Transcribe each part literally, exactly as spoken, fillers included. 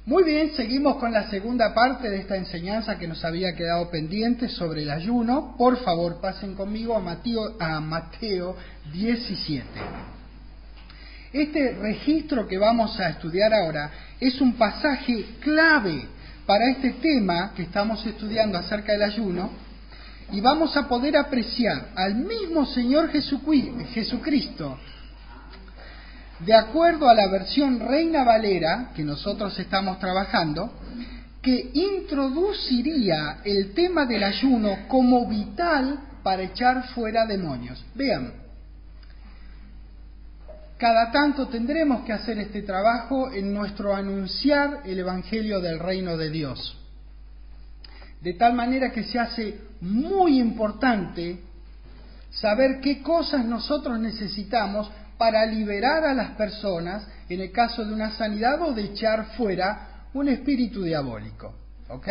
Muy bien, seguimos con la segunda parte de esta enseñanza que nos había quedado pendiente sobre el ayuno. Por favor, pasen conmigo a Mateo, a Mateo diecisiete. Este registro que vamos a estudiar ahora es un pasaje clave para este tema que estamos estudiando acerca del ayuno, y vamos a poder apreciar al mismo Señor Jesucristo, de acuerdo a la versión Reina Valera que nosotros estamos trabajando, que introduciría el tema del ayuno como vital para echar fuera demonios. Vean, cada tanto tendremos que hacer este trabajo en nuestro anunciar el Evangelio del Reino de Dios. De tal manera que se hace muy importante saber qué cosas nosotros necesitamos para liberar a las personas en el caso de una sanidad o de echar fuera un espíritu diabólico. ¿Ok?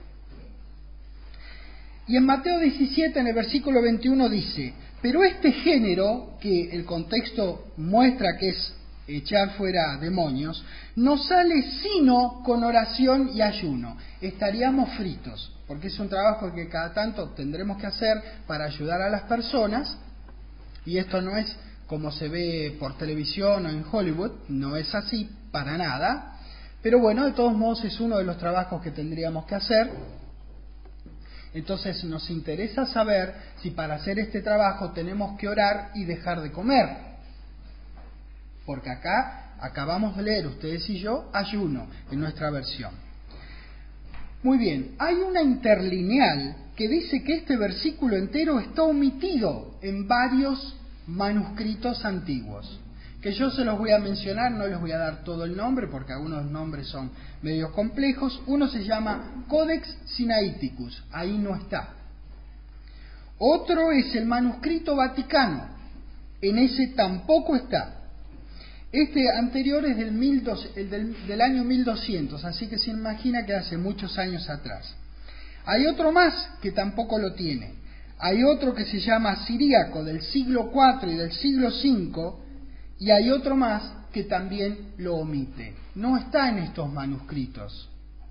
Y en Mateo diecisiete, en el versículo veintiuno dice: pero este género, que el contexto muestra que es echar fuera demonios, no sale sino con oración y ayuno. Estaríamos fritos, porque es un trabajo que cada tanto tendremos que hacer para ayudar a las personas, y esto no es como se ve por televisión o en Hollywood, no es así para nada, pero bueno, de todos modos es uno de los trabajos que tendríamos que hacer. Entonces nos interesa saber si para hacer este trabajo tenemos que orar y dejar de comer, porque acá acabamos de leer, ustedes y yo, ayuno en nuestra versión. Muy bien, hay una interlineal que dice que este versículo entero está omitido en varios manuscritos antiguos, que yo se los voy a mencionar, no les voy a dar todo el nombre porque algunos nombres son medio complejos. Uno se llama Codex Sinaiticus, ahí no está. Otro es el manuscrito Vaticano, en ese tampoco está. Este anterior es del, mil dos, el del, del año mil doscientos, así que se imagina que hace muchos años atrás. Hay otro más que tampoco lo tiene. Hay otro que se llama Siríaco, del siglo cuatro y del siglo cinco, y hay otro más que también lo omite. No está en estos manuscritos.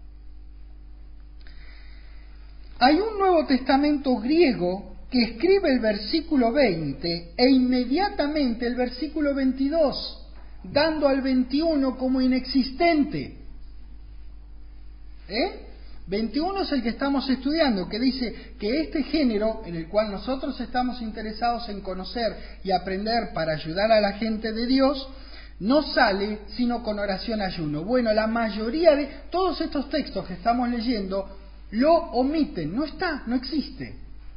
Hay un Nuevo Testamento griego que escribe el versículo veinte e inmediatamente el versículo veintidós, dando al veintiuno como inexistente. ¿Eh? veintiuno es el que estamos estudiando, que dice que este género, en el cual nosotros estamos interesados en conocer y aprender para ayudar a la gente de Dios, no sale sino con oración y ayuno. Bueno, la mayoría de todos estos textos que estamos leyendo lo omiten, no está, no existe.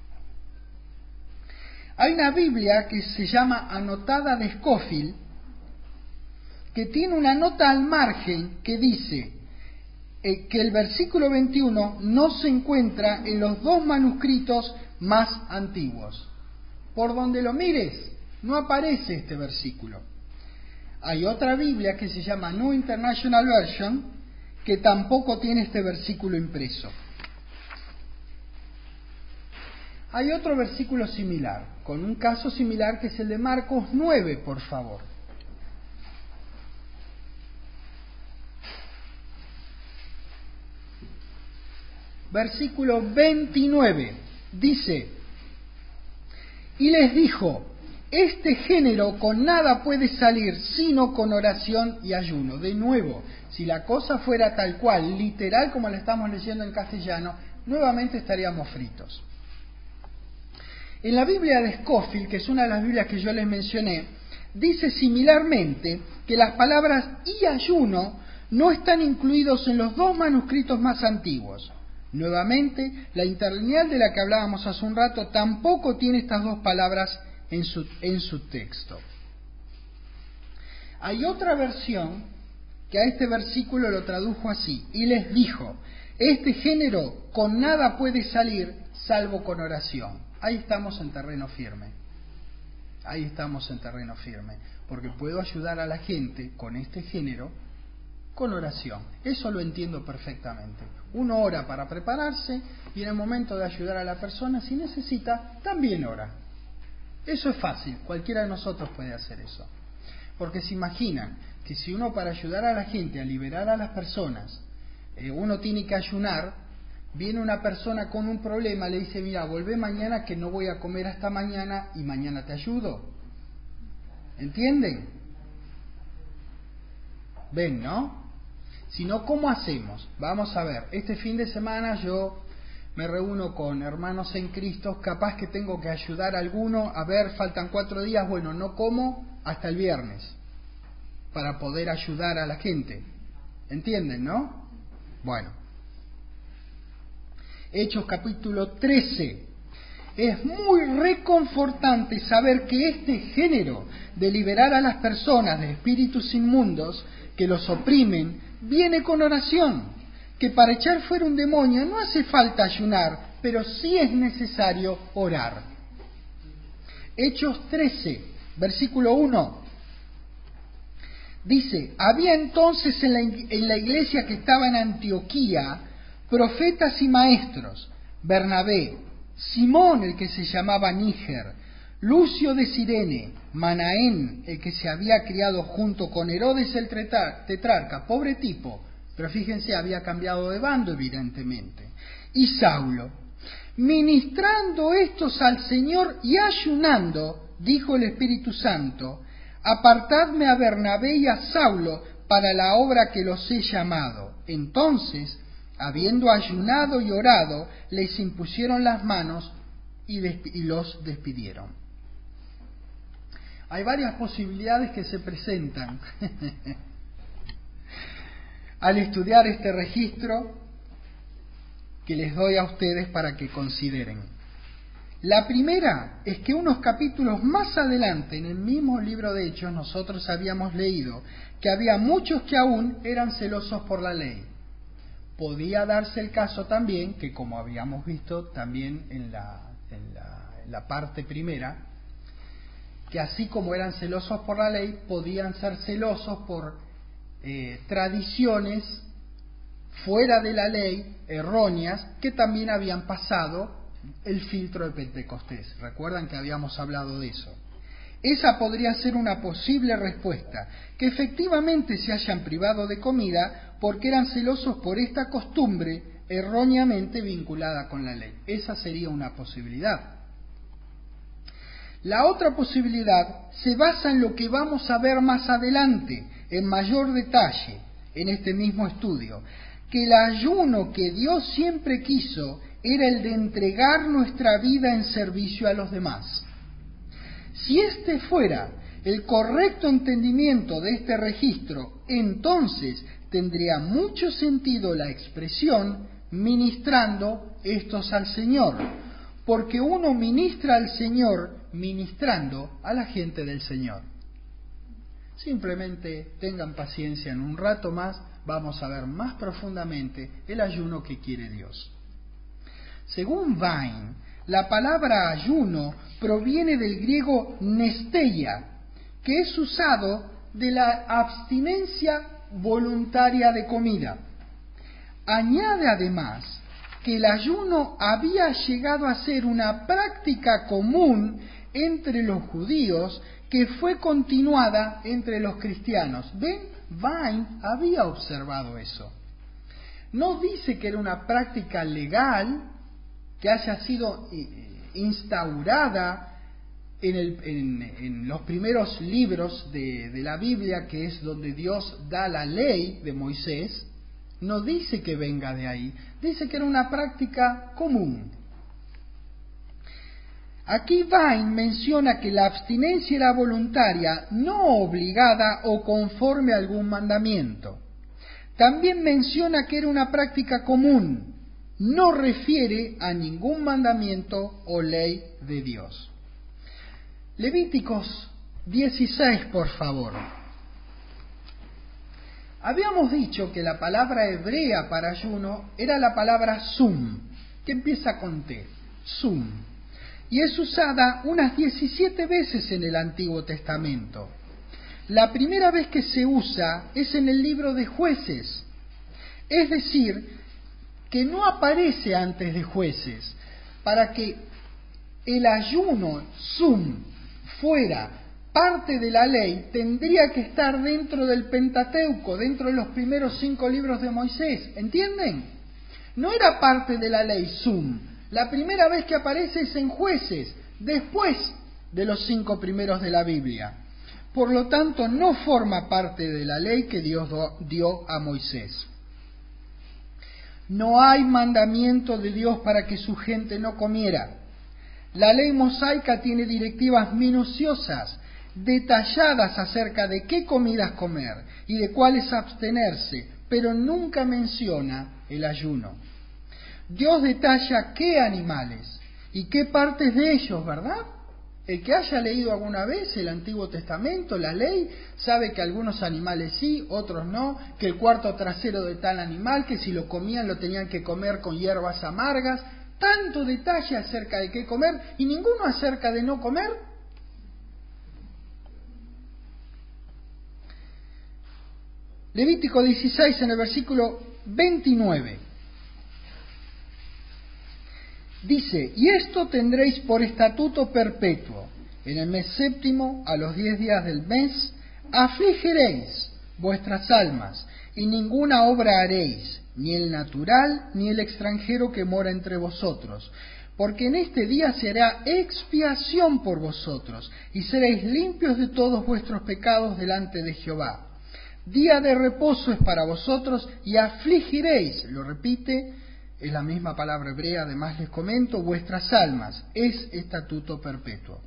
Hay una Biblia que se llama Anotada de Scofield, que tiene una nota al margen que dice que el versículo veintiuno no se encuentra en los dos manuscritos más antiguos. Por donde lo mires, no aparece este versículo. Hay otra Biblia que se llama New International Version, que tampoco tiene este versículo impreso. Hay otro versículo similar, con un caso similar, que es el de Marcos nueve, por favor. Versículo veintinueve, dice: y les dijo, este género con nada puede salir sino con oración y ayuno. De nuevo, si la cosa fuera tal cual, literal como la estamos leyendo en castellano, nuevamente estaríamos fritos. En la Biblia de Scofield, que es una de las Biblias que yo les mencioné, dice similarmente que las palabras y ayuno no están incluidos en los dos manuscritos más antiguos. Nuevamente, la interlineal de la que hablábamos hace un rato tampoco tiene estas dos palabras en su, en su texto. Hay otra versión que a este versículo lo tradujo así: y les dijo, este género con nada puede salir salvo con oración. Ahí estamos en terreno firme. Ahí estamos en terreno firme, porque puedo ayudar a la gente con este género con oración. Eso lo entiendo perfectamente. Uno ora para prepararse y en el momento de ayudar a la persona, si necesita, también ora. Eso es fácil, cualquiera de nosotros puede hacer eso. Porque se imaginan que si uno, para ayudar a la gente a liberar a las personas, eh, uno tiene que ayunar, viene una persona con un problema, le dice, mira, volvé mañana que no voy a comer hasta mañana y mañana te ayudo. ¿Entienden? ¿Ven, no? Si no, ¿cómo hacemos? Vamos a ver, este fin de semana yo me reúno con hermanos en Cristo, capaz que tengo que ayudar a alguno, a ver, faltan cuatro días, bueno, no como hasta el viernes, para poder ayudar a la gente. ¿Entienden, no? Bueno. Hechos capítulo trece. Es muy reconfortante saber que este género de liberar a las personas de espíritus inmundos que los oprimen, viene con oración. Que para echar fuera un demonio no hace falta ayunar, pero sí es necesario orar. Hechos trece, versículo uno. Dice, había entonces en la, en la iglesia que estaba en Antioquía profetas y maestros, Bernabé, Simón el que se llamaba Níger, Lucio de Cirene, Manaén el que se había criado junto con Herodes el tetrarca, pobre tipo, pero fíjense, había cambiado de bando evidentemente, y Saulo. Ministrando estos al Señor y ayunando, dijo el Espíritu Santo, apartadme a Bernabé y a Saulo para la obra que los he llamado. Entonces, habiendo ayunado y orado, les impusieron las manos y, y los despidieron. Hay varias posibilidades que se presentan al estudiar este registro que les doy a ustedes para que consideren. La primera es que unos capítulos más adelante, en el mismo libro de Hechos, nosotros habíamos leído que había muchos que aún eran celosos por la ley. Podía darse el caso también, que como habíamos visto también en la, en la, en la parte primera, que así como eran celosos por la ley, podían ser celosos por eh, tradiciones fuera de la ley, erróneas, que también habían pasado el filtro de Pentecostés. ¿Recuerdan que habíamos hablado de eso? Esa podría ser una posible respuesta, que efectivamente se hayan privado de comida porque eran celosos por esta costumbre erróneamente vinculada con la ley. Esa sería una posibilidad. La otra posibilidad se basa en lo que vamos a ver más adelante, en mayor detalle, en este mismo estudio, que el ayuno que Dios siempre quiso era el de entregar nuestra vida en servicio a los demás. Si este fuera el correcto entendimiento de este registro, entonces tendría mucho sentido la expresión ministrando estos al Señor, porque uno ministra al Señor ministrando a la gente del Señor. Simplemente tengan paciencia, en un rato más vamos a ver más profundamente el ayuno que quiere Dios. Según Vine, la palabra ayuno proviene del griego nesteia, que es usado de la abstinencia voluntaria de comida. Añade además que el ayuno había llegado a ser una práctica común entre los judíos que fue continuada entre los cristianos. ¿Ven? Vine había observado eso. No dice que era una práctica legal que haya sido instaurada en, el, en, en los primeros libros de, de la Biblia, que es donde Dios da la ley de Moisés. No dice que venga de ahí, dice que era una práctica común. Aquí Vine menciona que la abstinencia era voluntaria, no obligada o conforme a algún mandamiento. También menciona que era una práctica común, no refiere a ningún mandamiento o ley de Dios. Levíticos dieciséis, por favor. Habíamos dicho que la palabra hebrea para ayuno era la palabra sum, que empieza con T, sum, y es usada unas diecisiete veces en el Antiguo Testamento. La primera vez que se usa es en el libro de Jueces, es decir, que no aparece antes de Jueces, para que el ayuno sum fuera parte de la ley tendría que estar dentro del Pentateuco, dentro de los primeros cinco libros de Moisés. ¿Entienden? No era parte de la ley Sum. La primera vez que aparece es en Jueces, después de los cinco primeros de la Biblia. Por lo tanto, no forma parte de la ley que Dios dio a Moisés. No hay mandamiento de Dios para que su gente no comiera. La ley mosaica tiene directivas minuciosas, detalladas acerca de qué comidas comer y de cuáles abstenerse, pero nunca menciona el ayuno. Dios detalla qué animales y qué partes de ellos, ¿verdad? El que haya leído alguna vez el Antiguo Testamento, la ley, sabe que algunos animales sí, otros no, que el cuarto trasero de tal animal, que si lo comían lo tenían que comer con hierbas amargas. Tanto detalle acerca de qué comer y ninguno acerca de no comer. Levítico dieciséis, en el versículo veintinueve, dice: y esto tendréis por estatuto perpetuo, en el mes séptimo, a los diez días del mes, afligiréis vuestras almas, y ninguna obra haréis, ni el natural, ni el extranjero que mora entre vosotros, porque en este día se hará expiación por vosotros, y seréis limpios de todos vuestros pecados delante de Jehová. Día de reposo es para vosotros, y afligiréis, lo repite, es la misma palabra hebrea, además les comento, vuestras almas, es estatuto perpetuo.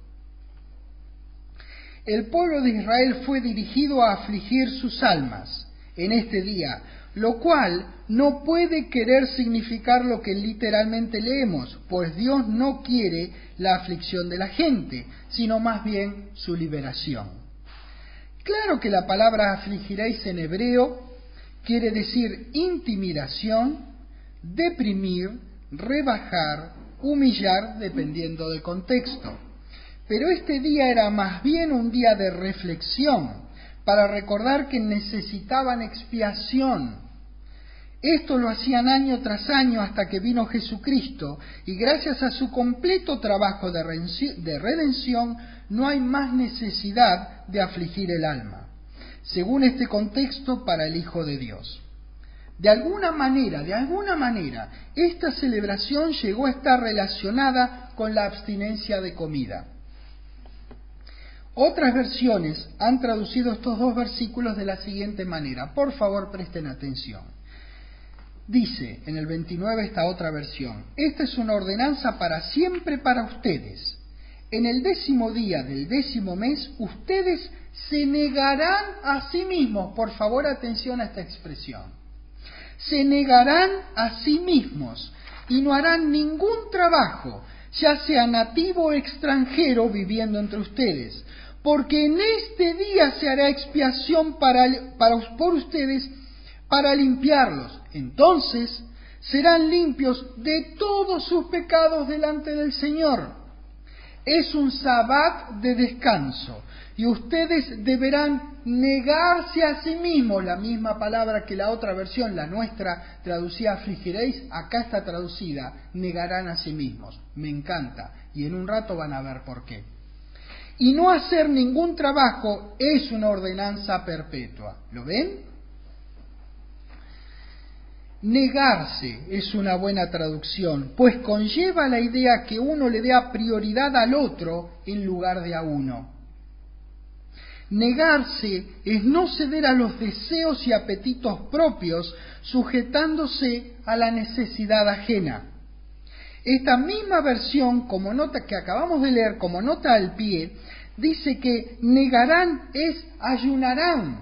El pueblo de Israel fue dirigido a afligir sus almas en este día, lo cual no puede querer significar lo que literalmente leemos, pues Dios no quiere la aflicción de la gente, sino más bien su liberación. Claro que la palabra afligiréis en hebreo quiere decir intimidación, deprimir, rebajar, humillar, dependiendo del contexto. Pero este día era más bien un día de reflexión, para recordar que necesitaban expiación. Esto lo hacían año tras año hasta que vino Jesucristo, y gracias a su completo trabajo de redención, no hay más necesidad de afligir el alma, según este contexto, para el Hijo de Dios. De alguna manera, de alguna manera, esta celebración llegó a estar relacionada con la abstinencia de comida. Otras versiones han traducido estos dos versículos de la siguiente manera. Por favor, presten atención. Dice en el veintinueve esta otra versión: esta es una ordenanza para siempre para ustedes. En el décimo día del décimo mes, ustedes se negarán a sí mismos. Por favor, atención a esta expresión. Se negarán a sí mismos y no harán ningún trabajo, ya sea nativo o extranjero viviendo entre ustedes, porque en este día se hará expiación para, para, por ustedes para limpiarlos. Entonces serán limpios de todos sus pecados delante del Señor. Es un sabbat de descanso, y ustedes deberán negarse a sí mismos. La misma palabra que la otra versión, la nuestra, traducía afligiréis, acá está traducida, negarán a sí mismos. Me encanta, y en un rato van a ver por qué. Y no hacer ningún trabajo es una ordenanza perpetua. ¿Lo ven? Negarse es una buena traducción, pues conlleva la idea que uno le dé prioridad al otro en lugar de a uno. Negarse es no ceder a los deseos y apetitos propios, sujetándose a la necesidad ajena. Esta misma versión, como nota que acabamos de leer, como nota al pie, dice que negarán es ayunarán.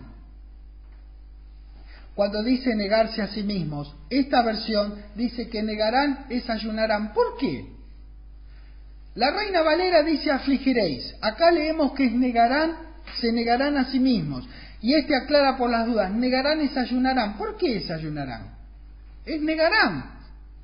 Cuando dice negarse a sí mismos, esta versión dice que negarán es ayunarán. ¿Por qué? La Reina Valera dice afligiréis. Acá leemos que es negarán, se negarán a sí mismos. Y este aclara por las dudas, negarán es ayunarán. ¿Por qué es ayunarán? Es negarán.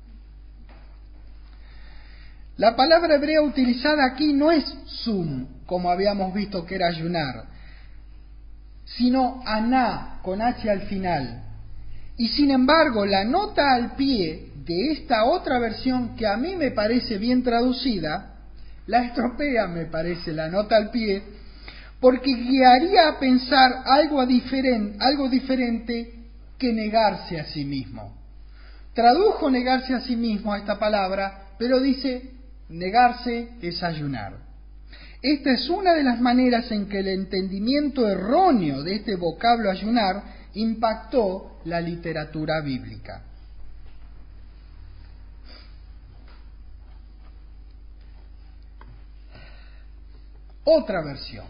La palabra hebrea utilizada aquí no es sum, como habíamos visto que era ayunar, sino aná, con H al final. Y sin embargo, la nota al pie de esta otra versión, que a mí me parece bien traducida, la estropea, me parece, la nota al pie, porque guiaría a pensar algo diferente, algo diferente que negarse a sí mismo. Tradujo negarse a sí mismo a esta palabra, pero dice negarse es ayunar. Esta es una de las maneras en que el entendimiento erróneo de este vocablo ayunar impactó la literatura bíblica. Otra versión.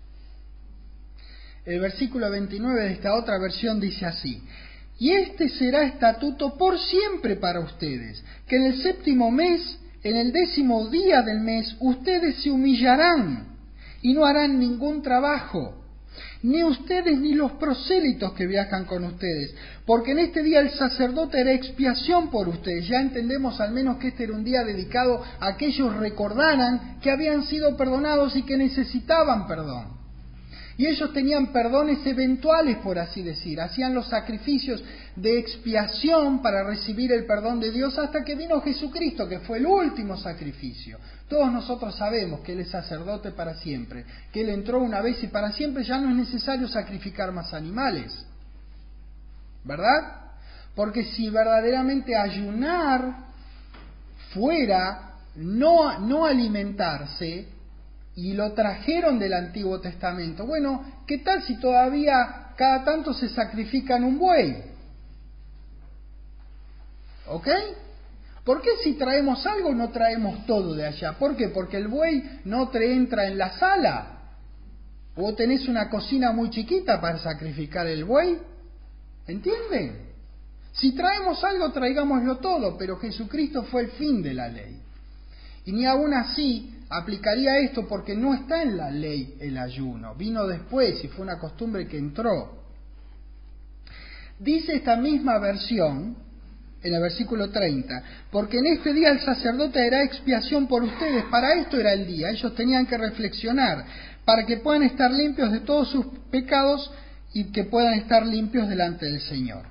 El versículo veintinueve de esta otra versión dice así: y este será estatuto por siempre para ustedes, que en el séptimo mes, en el décimo día del mes, ustedes se humillarán y no harán ningún trabajo, ni ustedes ni los prosélitos que viajan con ustedes, porque en este día el sacerdote hará expiación por ustedes. Ya entendemos al menos que este era un día dedicado a que ellos recordaran que habían sido perdonados y que necesitaban perdón. Y ellos tenían perdones eventuales, por así decir. Hacían los sacrificios de expiación para recibir el perdón de Dios hasta que vino Jesucristo, que fue el último sacrificio. Todos nosotros sabemos que Él es sacerdote para siempre, que Él entró una vez y para siempre ya no es necesario sacrificar más animales. ¿Verdad? Porque si verdaderamente ayunar fuera no, no alimentarse, y lo trajeron del Antiguo Testamento, bueno, ¿qué tal si todavía cada tanto se sacrifican un buey? ¿Ok? ¿Por qué si traemos algo no traemos todo de allá? ¿Por qué? Porque el buey no te entra en la sala. ¿O tenés una cocina muy chiquita para sacrificar el buey? ¿Entienden? Si traemos algo, traigámoslo todo, pero Jesucristo fue el fin de la ley. Y ni aún así aplicaría esto porque no está en la ley el ayuno, vino después y fue una costumbre que entró. Dice esta misma versión, en el versículo treinta, porque en este día el sacerdote hará expiación por ustedes. Para esto era el día, ellos tenían que reflexionar, para que puedan estar limpios de todos sus pecados y que puedan estar limpios delante del Señor.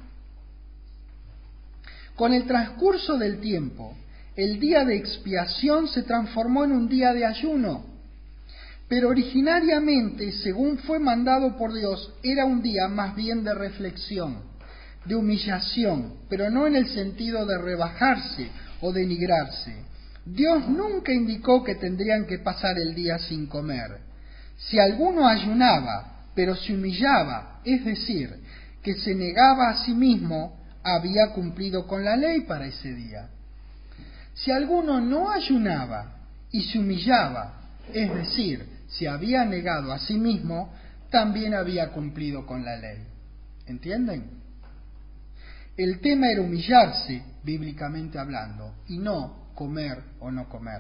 Con el transcurso del tiempo, el día de expiación se transformó en un día de ayuno, pero originariamente, según fue mandado por Dios, era un día más bien de reflexión, de humillación, pero no en el sentido de rebajarse o denigrarse. Dios nunca indicó que tendrían que pasar el día sin comer. Si alguno ayunaba, pero se humillaba, es decir, que se negaba a sí mismo, había cumplido con la ley para ese día. Si alguno no ayunaba y se humillaba, es decir, si había negado a sí mismo, también había cumplido con la ley. ¿Entienden? El tema era humillarse, bíblicamente hablando, y no comer o no comer.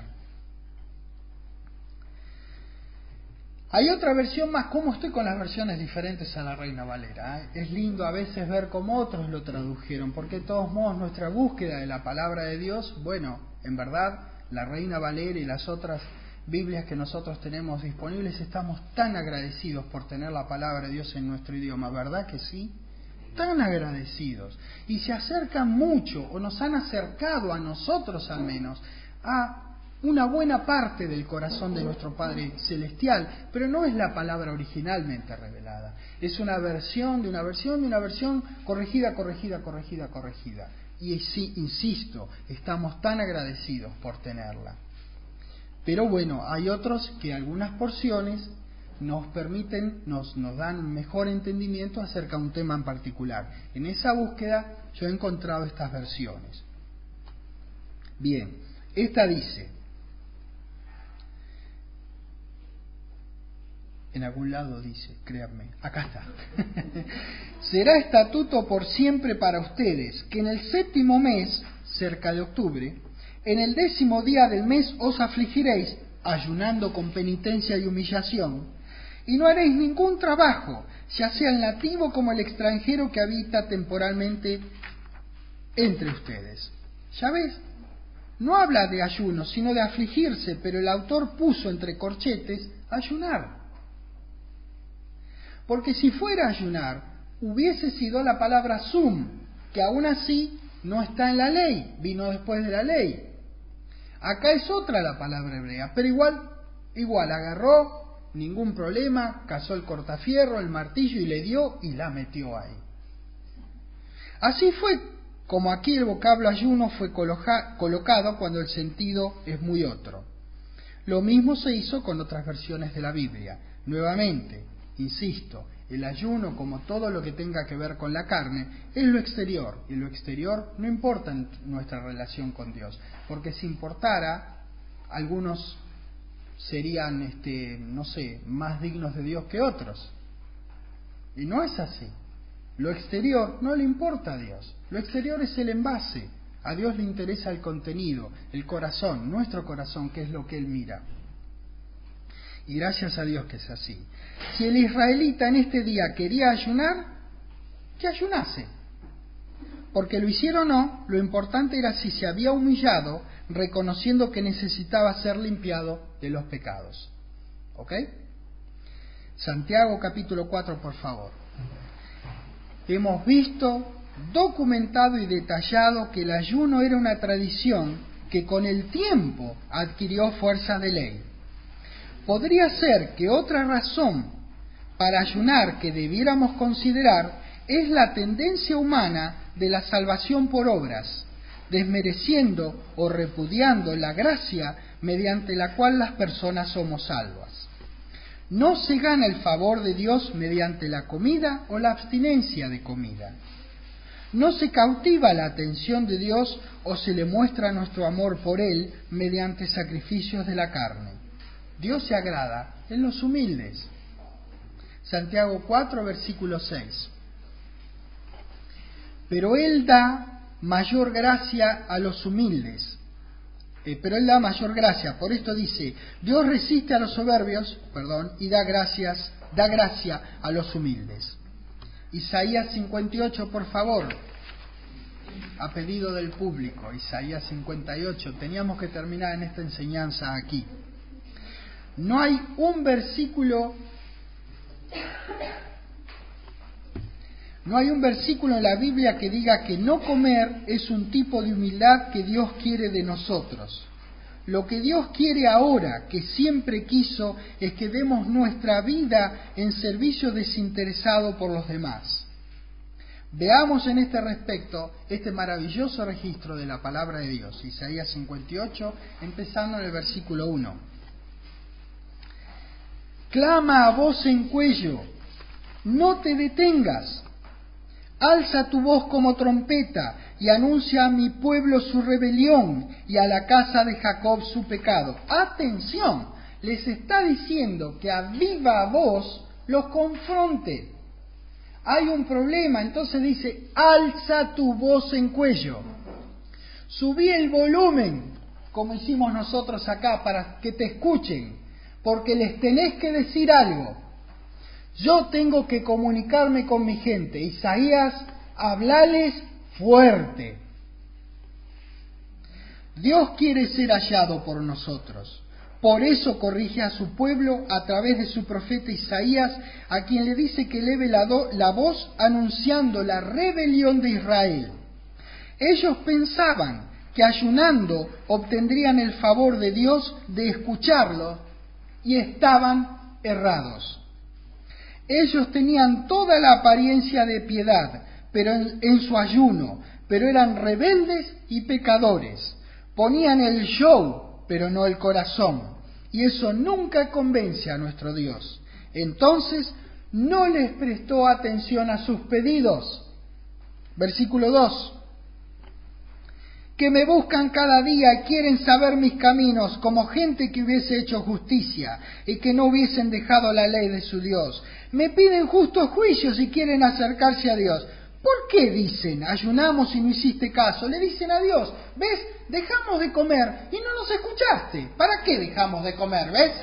Hay otra versión más. ¿Cómo estoy con las versiones diferentes a la Reina Valera? ¿eh? Es lindo a veces ver cómo otros lo tradujeron, porque de todos modos nuestra búsqueda de la palabra de Dios, bueno, en verdad, la Reina Valera y las otras Biblias que nosotros tenemos disponibles, estamos tan agradecidos por tener la palabra de Dios en nuestro idioma, ¿verdad que sí? Tan agradecidos. Y se acercan mucho, o nos han acercado a nosotros al menos, a una buena parte del corazón de nuestro Padre Celestial, pero no es la palabra originalmente revelada. Es una versión de una versión de una versión corregida, corregida, corregida, corregida. Y sí, insisto, estamos tan agradecidos por tenerla. Pero bueno, hay otros que algunas porciones nos permiten, nos, nos dan un mejor entendimiento acerca de un tema en particular. En esa búsqueda yo he encontrado estas versiones. Bien, esta dice, en algún lado dice, créanme, acá está. Será estatuto por siempre para ustedes, que en el séptimo mes, cerca de octubre, en el décimo día del mes os afligiréis, ayunando con penitencia y humillación, y no haréis ningún trabajo, ya sea el nativo como el extranjero que habita temporalmente entre ustedes. ¿Ya ves? No habla de ayuno, sino de afligirse, pero el autor puso entre corchetes ayunar. Porque si fuera ayunar, hubiese sido la palabra sum, que aún así no está en la ley, vino después de la ley. Acá es otra la palabra hebrea, pero igual, igual agarró ningún problema, cazó el cortafierro, el martillo y le dio y la metió ahí. Así fue como aquí el vocablo ayuno fue coloca- colocado cuando el sentido es muy otro. Lo mismo se hizo con otras versiones de la Biblia. Nuevamente, insisto, el ayuno, como todo lo que tenga que ver con la carne, es lo exterior, y lo exterior no importa en nuestra relación con Dios, porque si importara, algunos serían, este, no sé, más dignos de Dios que otros. Y no es así. Lo exterior no le importa a Dios. Lo exterior es el envase. A Dios le interesa el contenido, el corazón, nuestro corazón, que es lo que Él mira. Y gracias a Dios que es así. Si el israelita en este día quería ayunar, que ayunase. Porque lo hicieron o no, lo importante era si se había humillado, reconociendo que necesitaba ser limpiado de los pecados. ¿Ok? Santiago capítulo cuatro, por favor. Hemos visto, documentado y detallado que el ayuno era una tradición que con el tiempo adquirió fuerza de ley. Podría ser que otra razón para ayunar que debiéramos considerar es la tendencia humana de la salvación por obras, desmereciendo o repudiando la gracia mediante la cual las personas somos salvas. No se gana el favor de Dios mediante la comida o la abstinencia de comida. No se cautiva la atención de Dios o se le muestra nuestro amor por Él mediante sacrificios de la carne. Dios se agrada en los humildes. Santiago cuatro, versículo seis. Pero Él da mayor gracia a los humildes. Eh, pero Él da mayor gracia. Por esto dice, Dios resiste a los soberbios, perdón, y da gracias, da gracia a los humildes. Isaías cincuenta y ocho, por favor. A pedido del público, Isaías cincuenta y ocho. Teníamos que terminar en esta enseñanza aquí. No hay un versículo, no hay un versículo en la Biblia que diga que no comer es un tipo de humildad que Dios quiere de nosotros. Lo que Dios quiere ahora, que siempre quiso, es que demos nuestra vida en servicio desinteresado por los demás. Veamos en este respecto este maravilloso registro de la palabra de Dios, Isaías cincuenta y ocho, empezando en el versículo uno. Clama a voz en cuello, no te detengas. Alza tu voz como trompeta y anuncia a mi pueblo su rebelión y a la casa de Jacob su pecado. Atención, les está diciendo que a viva voz los confronte. Hay un problema, entonces dice, alza tu voz en cuello. Subí el volumen, como hicimos nosotros acá, para que te escuchen, porque les tenés que decir algo. Yo tengo que comunicarme con mi gente. Isaías, hablales fuerte. Dios quiere ser hallado por nosotros. Por eso corrige a su pueblo a través de su profeta Isaías, a quien le dice que eleve la, do, la voz anunciando la rebelión de Israel. Ellos pensaban que ayunando obtendrían el favor de Dios de escucharlo y estaban errados. Ellos tenían toda la apariencia de piedad, pero en, en su ayuno, pero eran rebeldes y pecadores. Ponían el show, pero no el corazón. Y eso nunca convence a nuestro Dios. Entonces, no les prestó atención a sus pedidos. Versículo dos. Que me buscan cada día y quieren saber mis caminos, como gente que hubiese hecho justicia y que no hubiesen dejado la ley de su Dios. Me piden justos juicios y quieren acercarse a Dios. ¿Por qué dicen, ayunamos y no hiciste caso? Le dicen a Dios, ¿ves? Dejamos de comer y no nos escuchaste. ¿Para qué dejamos de comer? ¿Ves?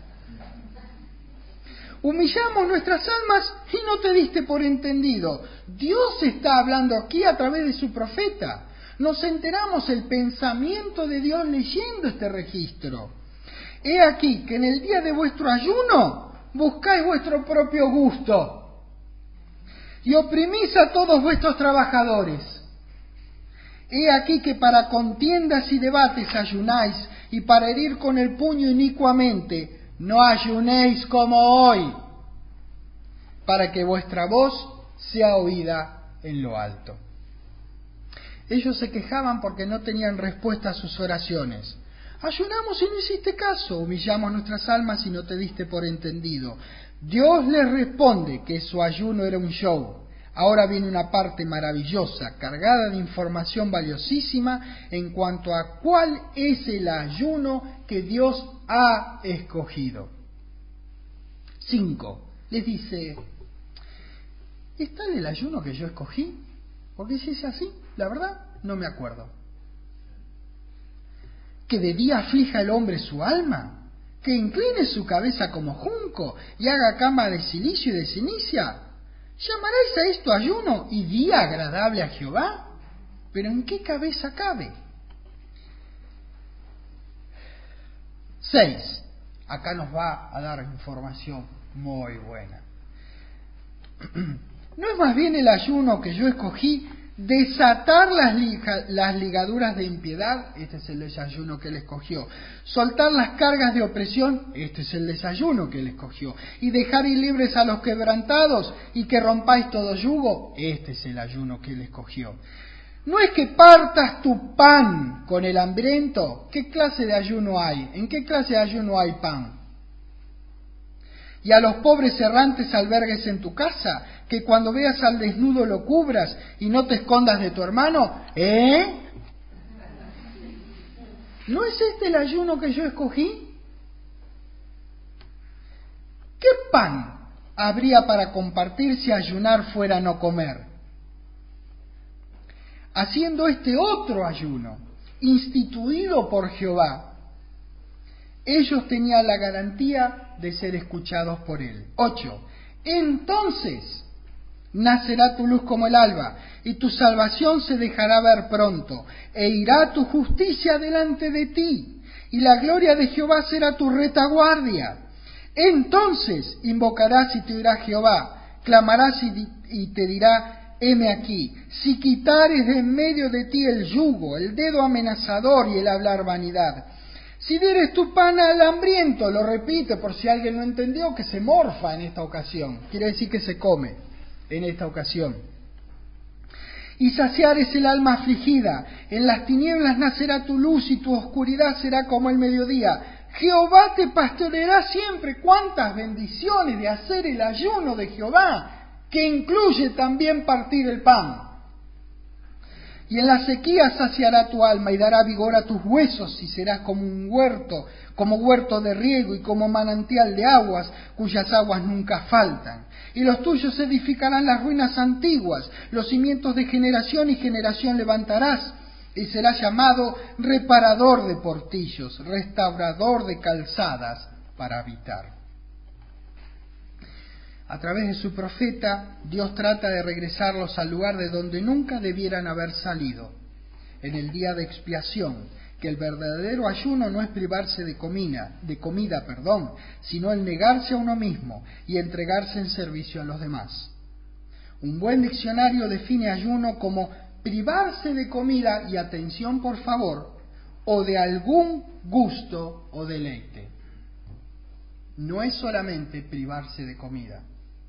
Humillamos nuestras almas y no te diste por entendido. Dios está hablando aquí a través de su profeta. Nos enteramos el pensamiento de Dios leyendo este registro. He aquí que en el día de vuestro ayuno buscáis vuestro propio gusto y oprimís a todos vuestros trabajadores. He aquí que para contiendas y debates ayunáis y para herir con el puño inicuamente. no ayunéis como hoy, para que vuestra voz sea oída en lo alto. Ellos se quejaban porque no tenían respuesta a sus oraciones. Ayunamos y no hiciste caso, humillamos nuestras almas y no te diste por entendido. Dios les responde que su ayuno era un show. Ahora viene una parte maravillosa, cargada de información valiosísima en cuanto a cuál es el ayuno que Dios ha escogido. Cinco. Les dice, ¿está en el ayuno que yo escogí? Porque si es así, la verdad, no me acuerdo. ¿Que de día aflija el hombre su alma? ¿Que incline su cabeza como junco y haga cama de silicio y de ceniza? ¿Llamaréis a esto ayuno y día agradable a Jehová? ¿Pero en qué cabeza cabe? Seis. Acá nos va a dar información muy buena. ¿No es más bien el ayuno que yo escogí desatar las, liga, las ligaduras de impiedad? Este es el desayuno que él escogió. Soltar las cargas de opresión, este es el desayuno que él escogió. Y dejar ir libres a los quebrantados y que rompáis todo yugo, este es el ayuno que él escogió. ¿No es que partas tu pan con el hambriento? ¿Qué clase de ayuno hay? ¿En qué clase de ayuno hay pan? Y a los pobres errantes albergues en tu casa, que cuando veas al desnudo lo cubras y no te escondas de tu hermano, ¿eh? ¿No es este el ayuno que yo escogí? ¿Qué pan habría para compartir si ayunar fuera no comer? Haciendo este otro ayuno, instituido por Jehová, ellos tenían la garantía de ser escuchados por él. Ocho. Entonces nacerá tu luz como el alba, y tu salvación se dejará ver pronto, e irá tu justicia delante de ti, y la gloria de Jehová será tu retaguardia. Entonces invocarás y te oirá Jehová, clamarás y, y te dirá, heme aquí. Si quitares de en medio de ti el yugo, el dedo amenazador y el hablar vanidad, si dieres tu pan al hambriento, lo repite por si alguien no entendió, que se morfa en esta ocasión, quiere decir que se come en esta ocasión. Y saciares el alma afligida, en las tinieblas nacerá tu luz y tu oscuridad será como el mediodía. Jehová te pastoreará siempre. ¿Cuántas bendiciones de hacer el ayuno de Jehová, que incluye también partir el pan? Y en la sequía saciará tu alma y dará vigor a tus huesos, y serás como un huerto, como huerto de riego y como manantial de aguas, cuyas aguas nunca faltan. Y los tuyos edificarán las ruinas antiguas, los cimientos de generación y generación levantarás, y serás llamado reparador de portillos, restaurador de calzadas para habitar. A través de su profeta, Dios trata de regresarlos al lugar de donde nunca debieran haber salido, en el día de expiación, que el verdadero ayuno no es privarse de comida, de comida, perdón, sino el negarse a uno mismo y entregarse en servicio a los demás. Un buen diccionario define ayuno como privarse de comida, y atención por favor, o de algún gusto o deleite. No es solamente privarse de comida,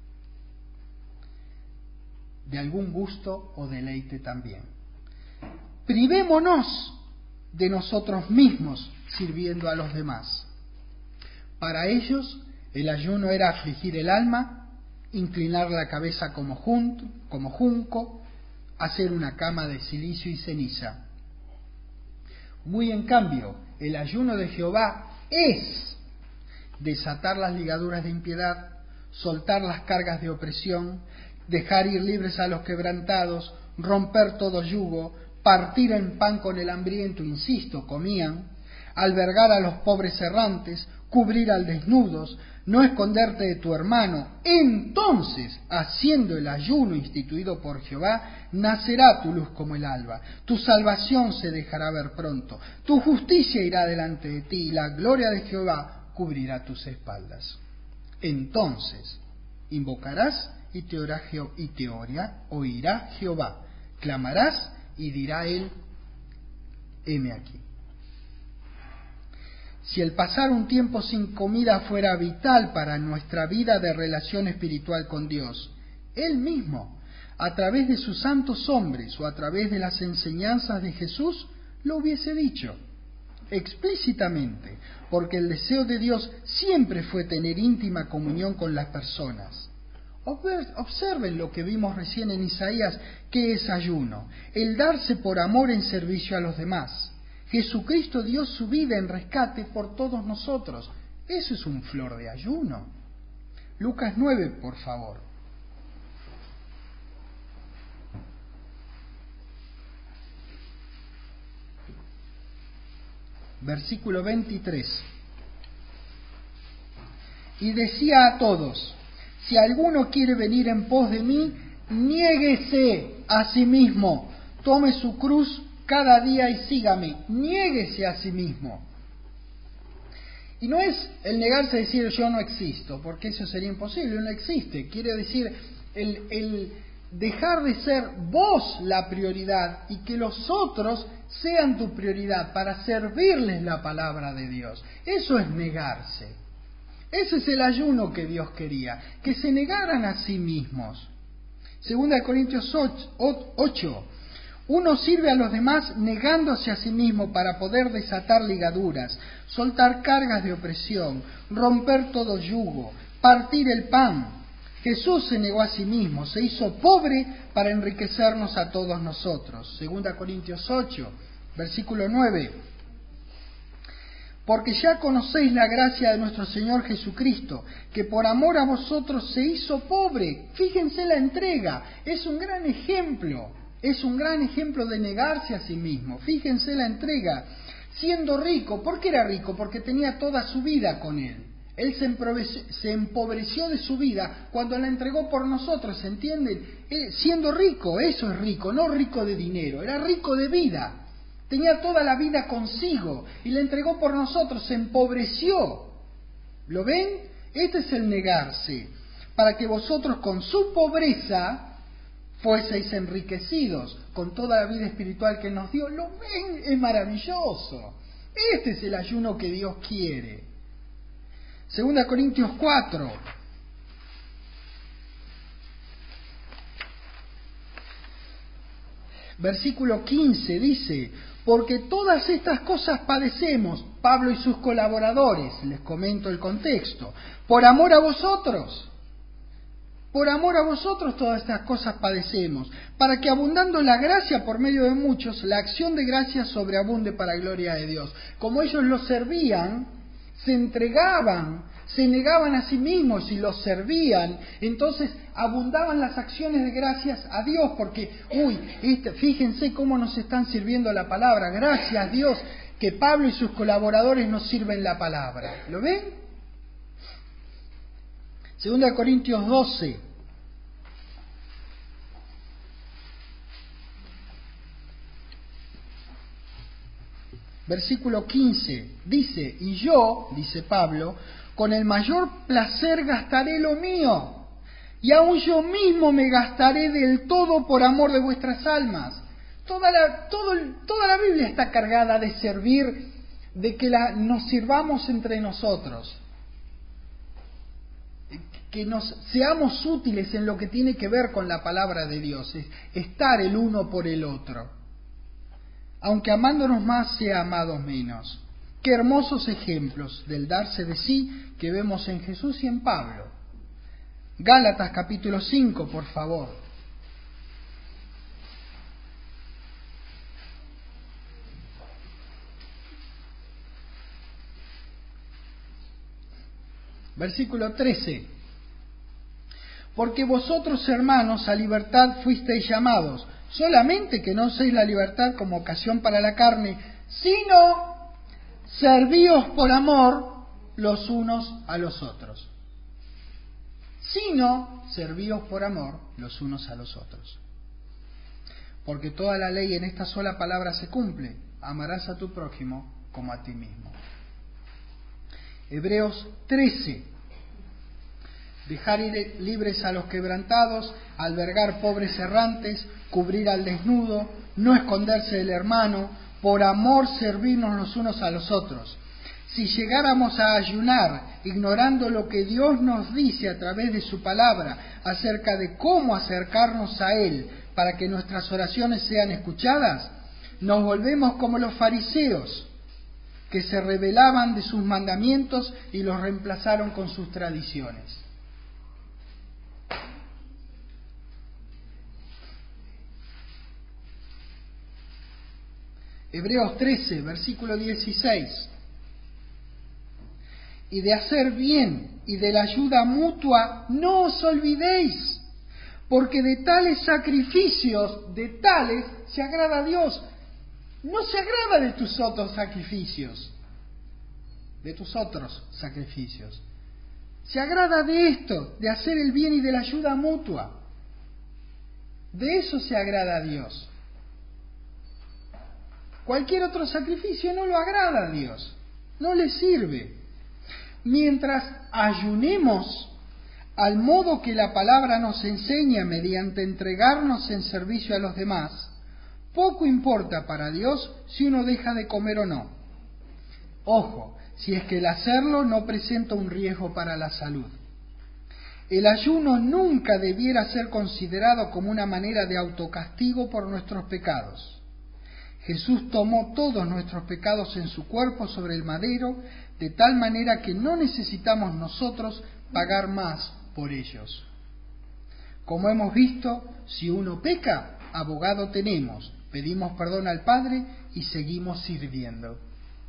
de algún gusto o deleite también. Privémonos de nosotros mismos sirviendo a los demás. Para ellos el ayuno era afligir el alma, inclinar la cabeza como, junto, como junco, hacer una cama de silicio y ceniza. Muy en cambio, el ayuno de Jehová es desatar las ligaduras de impiedad, soltar las cargas de opresión, dejar ir libres a los quebrantados, romper todo yugo, partir en pan con el hambriento, insisto, comían, albergar a los pobres errantes, cubrir al desnudos, no esconderte de tu hermano. Entonces, haciendo el ayuno instituido por Jehová, nacerá tu luz como el alba, tu salvación se dejará ver pronto, tu justicia irá delante de ti, y la gloria de Jehová cubrirá tus espaldas. Entonces invocarás y te oirá, y te oirá, oirá Jehová, clamarás y dirá él, heme aquí. Si el pasar un tiempo sin comida fuera vital para nuestra vida de relación espiritual con Dios, Él mismo, a través de sus santos hombres o a través de las enseñanzas de Jesús, lo hubiese dicho explícitamente, porque el deseo de Dios siempre fue tener íntima comunión con las personas. Observen lo que vimos recién en Isaías, que es ayuno, el darse por amor en servicio a los demás. Jesucristo dio su vida en rescate por todos nosotros. Eso es un flor de ayuno. Lucas nueve, por favor. Versículo veintitrés. Y decía a todos: si alguno quiere venir en pos de mí, niéguese a sí mismo, tome su cruz cada día y sígame. Niéguese a sí mismo. Y no es el negarse a decir yo no existo, porque eso sería imposible, no existe. Quiere decir el, el dejar de ser vos la prioridad y que los otros sean tu prioridad para servirles la palabra de Dios. Eso es negarse. Ese es el ayuno que Dios quería, que se negaran a sí mismos. Segunda de Corintios ocho. Uno sirve a los demás negándose a sí mismo para poder desatar ligaduras, soltar cargas de opresión, romper todo yugo, partir el pan. Jesús se negó a sí mismo, se hizo pobre para enriquecernos a todos nosotros. Segunda Corintios ocho, versículo nueve. Porque ya conocéis la gracia de nuestro Señor Jesucristo, que por amor a vosotros se hizo pobre. Fíjense la entrega, es un gran ejemplo, es un gran ejemplo de negarse a sí mismo. Fíjense la entrega, siendo rico. ¿Por qué era rico? Porque tenía toda su vida con Él. Él se empobreció, se empobreció de su vida cuando la entregó por nosotros, ¿entienden? Él, siendo rico, eso es rico, no rico de dinero, era rico de vida. Tenía toda la vida consigo y la entregó por nosotros, se empobreció. ¿Lo ven? Este es el negarse, para que vosotros con su pobreza fueseis enriquecidos con toda la vida espiritual que nos dio. ¿Lo ven? Es maravilloso. Este es el ayuno que Dios quiere. Segunda Corintios cuatro. Versículo quince dice: porque todas estas cosas padecemos, Pablo y sus colaboradores, les comento el contexto, por amor a vosotros. Por amor a vosotros todas estas cosas padecemos, para que abundando la gracia por medio de muchos, la acción de gracia sobreabunde para gloria de Dios. Como ellos los servían, se entregaban, se negaban a sí mismos y los servían, entonces abundaban las acciones de gracias a Dios, porque, uy, este, fíjense cómo nos están sirviendo la palabra, gracias a Dios que Pablo y sus colaboradores nos sirven la palabra. ¿Lo ven? Segunda Corintios doce. Versículo quince, dice: y yo, dice Pablo, con el mayor placer gastaré lo mío, y aun yo mismo me gastaré del todo por amor de vuestras almas. Toda la, todo, toda la Biblia está cargada de servir, de que la, nos sirvamos entre nosotros, que nos seamos útiles en lo que tiene que ver con la palabra de Dios, es estar el uno por el otro. Aunque amándonos más sea amados menos. Qué hermosos ejemplos del darse de sí que vemos en Jesús y en Pablo. Gálatas capítulo cinco, por favor. Versículo trece. Porque vosotros, hermanos, a libertad fuisteis llamados, solamente que no uséis la libertad como ocasión para la carne, sino servíos por amor los unos a los otros. Sino servíos por amor los unos a los otros. Porque toda la ley en esta sola palabra se cumple: amarás a tu prójimo como a ti mismo. Hebreos trece. Dejar ir libres a los quebrantados, albergar pobres errantes, cubrir al desnudo, no esconderse del hermano, por amor servirnos los unos a los otros. Si llegáramos a ayunar ignorando lo que Dios nos dice a través de su palabra acerca de cómo acercarnos a Él para que nuestras oraciones sean escuchadas, nos volvemos como los fariseos, que se rebelaban de sus mandamientos y los reemplazaron con sus tradiciones. Hebreos trece, versículo dieciséis. Y de hacer bien y de la ayuda mutua no os olvidéis, porque de tales sacrificios, de tales se agrada a Dios. No se agrada de tus otros sacrificios, de tus otros sacrificios. Se agrada de esto, de hacer el bien y de la ayuda mutua. De eso se agrada a Dios. Cualquier otro sacrificio no lo agrada a Dios, no le sirve. Mientras ayunemos al modo que la palabra nos enseña mediante entregarnos en servicio a los demás, poco importa para Dios si uno deja de comer o no. Ojo, si es que el hacerlo no presenta un riesgo para la salud. El ayuno nunca debiera ser considerado como una manera de autocastigo por nuestros pecados. Jesús tomó todos nuestros pecados en su cuerpo sobre el madero, de tal manera que no necesitamos nosotros pagar más por ellos. Como hemos visto, si uno peca, abogado tenemos, pedimos perdón al Padre y seguimos sirviendo.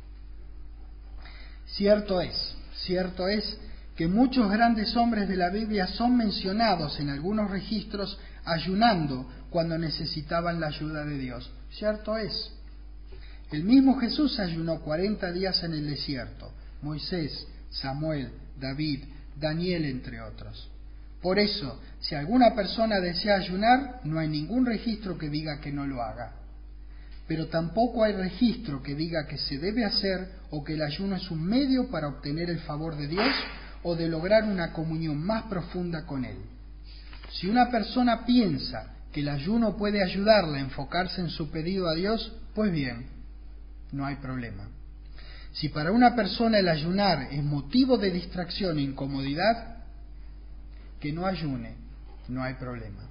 Cierto es, cierto es que muchos grandes hombres de la Biblia son mencionados en algunos registros ayunando cuando necesitaban la ayuda de Dios. Cierto es. El mismo Jesús ayunó cuarenta días en el desierto. Moisés, Samuel, David, Daniel, entre otros. Por eso, si alguna persona desea ayunar, no hay ningún registro que diga que no lo haga. Pero tampoco hay registro que diga que se debe hacer o que el ayuno es un medio para obtener el favor de Dios o de lograr una comunión más profunda con Él. Si una persona piensa que el ayuno puede ayudarla a enfocarse en su pedido a Dios, pues bien, no hay problema. Si para una persona el ayunar es motivo de distracción e incomodidad, que no ayune, no hay problema.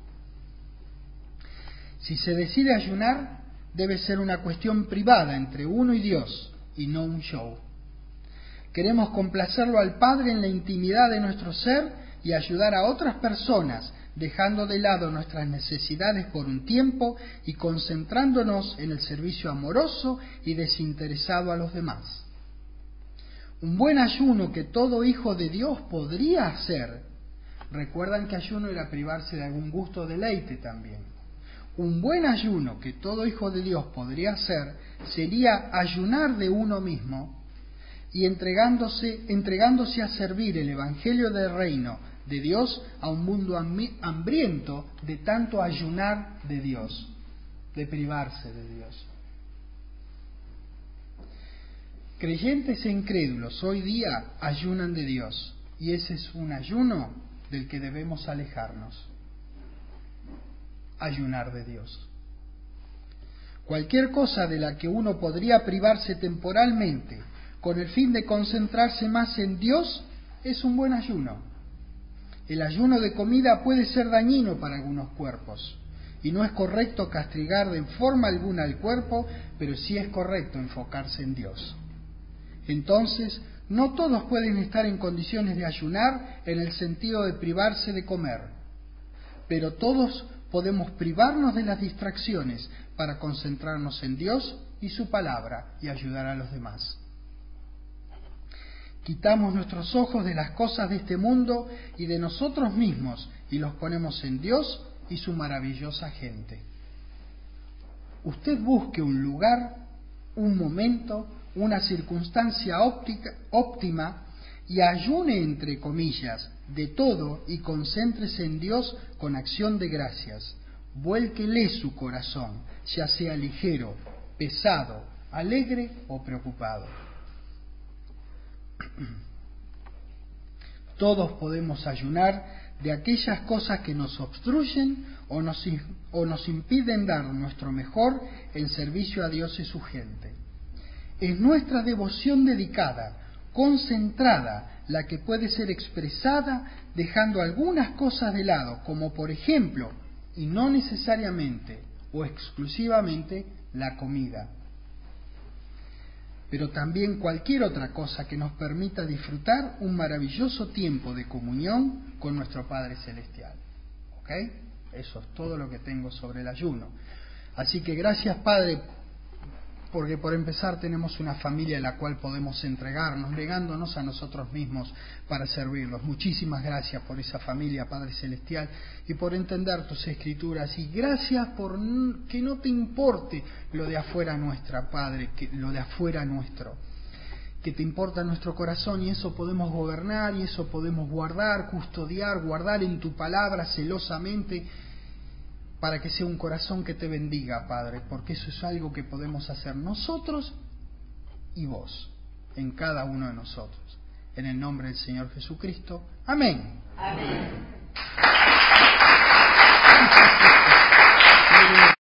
Si se decide ayunar, debe ser una cuestión privada entre uno y Dios, y no un show. Queremos complacerlo al Padre en la intimidad de nuestro ser y ayudar a otras personas, dejando de lado nuestras necesidades por un tiempo y concentrándonos en el servicio amoroso y desinteresado a los demás. Un buen ayuno que todo hijo de Dios podría hacer. Recuerdan que ayuno era privarse de algún gusto o deleite también. Un buen ayuno que todo hijo de Dios podría hacer sería ayunar de uno mismo y entregándose, entregándose a servir el Evangelio del Reino de Dios a un mundo hambriento de tanto ayunar de Dios, de privarse de Dios. Creyentes e incrédulos hoy día ayunan de Dios, y ese es un ayuno del que debemos alejarnos. Ayunar de Dios. Cualquier cosa de la que uno podría privarse temporalmente con el fin de concentrarse más en Dios es un buen ayuno. El ayuno de comida puede ser dañino para algunos cuerpos, y no es correcto castigar de forma alguna al cuerpo, pero sí es correcto enfocarse en Dios. Entonces, no todos pueden estar en condiciones de ayunar en el sentido de privarse de comer, pero todos podemos privarnos de las distracciones para concentrarnos en Dios y su palabra y ayudar a los demás. Quitamos nuestros ojos de las cosas de este mundo y de nosotros mismos y los ponemos en Dios y su maravillosa gente. Usted busque un lugar, un momento, una circunstancia óptica, óptima y ayune, entre comillas, de todo y concéntrese en Dios con acción de gracias. Vuélquele su corazón, ya sea ligero, pesado, alegre o preocupado. Todos podemos ayunar de aquellas cosas que nos obstruyen o nos, o nos impiden dar nuestro mejor en servicio a Dios y su gente. Es nuestra devoción dedicada, concentrada, la que puede ser expresada dejando algunas cosas de lado, como por ejemplo, y no necesariamente o exclusivamente, la comida. Pero también cualquier otra cosa que nos permita disfrutar un maravilloso tiempo de comunión con nuestro Padre Celestial. ¿Ok? Eso es todo lo que tengo sobre el ayuno. Así que gracias, Padre, porque por empezar tenemos una familia en la cual podemos entregarnos, negándonos a nosotros mismos para servirlos. Muchísimas gracias por esa familia, Padre Celestial, y por entender tus escrituras, y gracias por que no te importe lo de afuera nuestra, Padre, que lo de afuera nuestro, que te importa nuestro corazón, y eso podemos gobernar, y eso podemos guardar, custodiar, guardar en tu palabra celosamente, para que sea un corazón que te bendiga, Padre, porque eso es algo que podemos hacer nosotros y vos, en cada uno de nosotros. En el nombre del Señor Jesucristo. Amén. Amén.